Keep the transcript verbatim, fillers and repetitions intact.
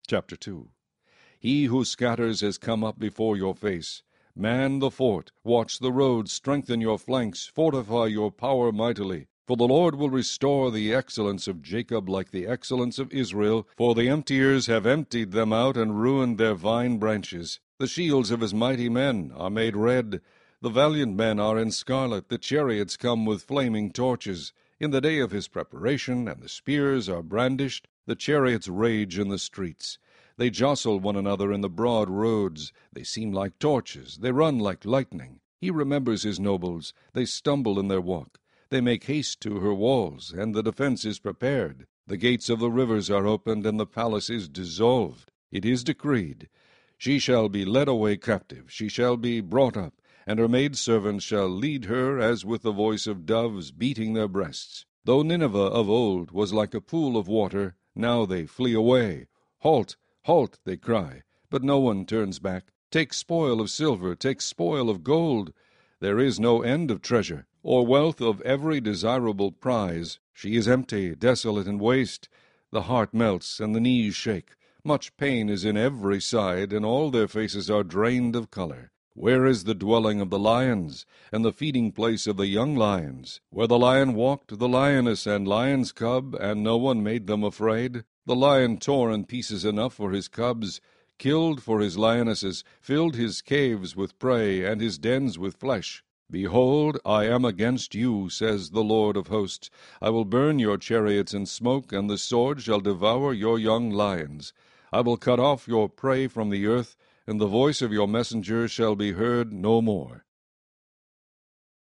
Chapter two. He who scatters has come up before your face. Man the fort, watch the roads, strengthen your flanks, fortify your power mightily. For the Lord will restore the excellence of Jacob like the excellence of Israel, for the emptiers have emptied them out and ruined their vine branches. The shields of his mighty men are made red. The valiant men are in scarlet, the chariots come with flaming torches. In the day of his preparation, and the spears are brandished, the chariots rage in the streets. They jostle one another in the broad roads. They seem like torches, they run like lightning. He remembers his nobles, they stumble in their walk. They make haste to her walls, and the defense is prepared. The gates of the rivers are opened, and the palace is dissolved. It is decreed, she shall be led away captive, she shall be brought up, and her maidservants shall lead her as with the voice of doves beating their breasts. Though Nineveh of old was like a pool of water, now they flee away. Halt, halt, they cry, but no one turns back. Take spoil of silver, take spoil of gold. There is no end of treasure, or wealth of every desirable prize. She is empty, desolate, and waste. The heart melts, and the knees shake. Much pain is in every side, and all their faces are drained of color. Where is the dwelling of the lions, and the feeding place of the young lions? Where the lion walked, the lioness and lion's cub, and no one made them afraid? The lion tore in pieces enough for his cubs, killed for his lionesses, filled his caves with prey, and his dens with flesh. Behold, I am against you, says the Lord of hosts. I will burn your chariots in smoke, and the sword shall devour your young lions. I will cut off your prey from the earth, and the voice of your messengers shall be heard no more.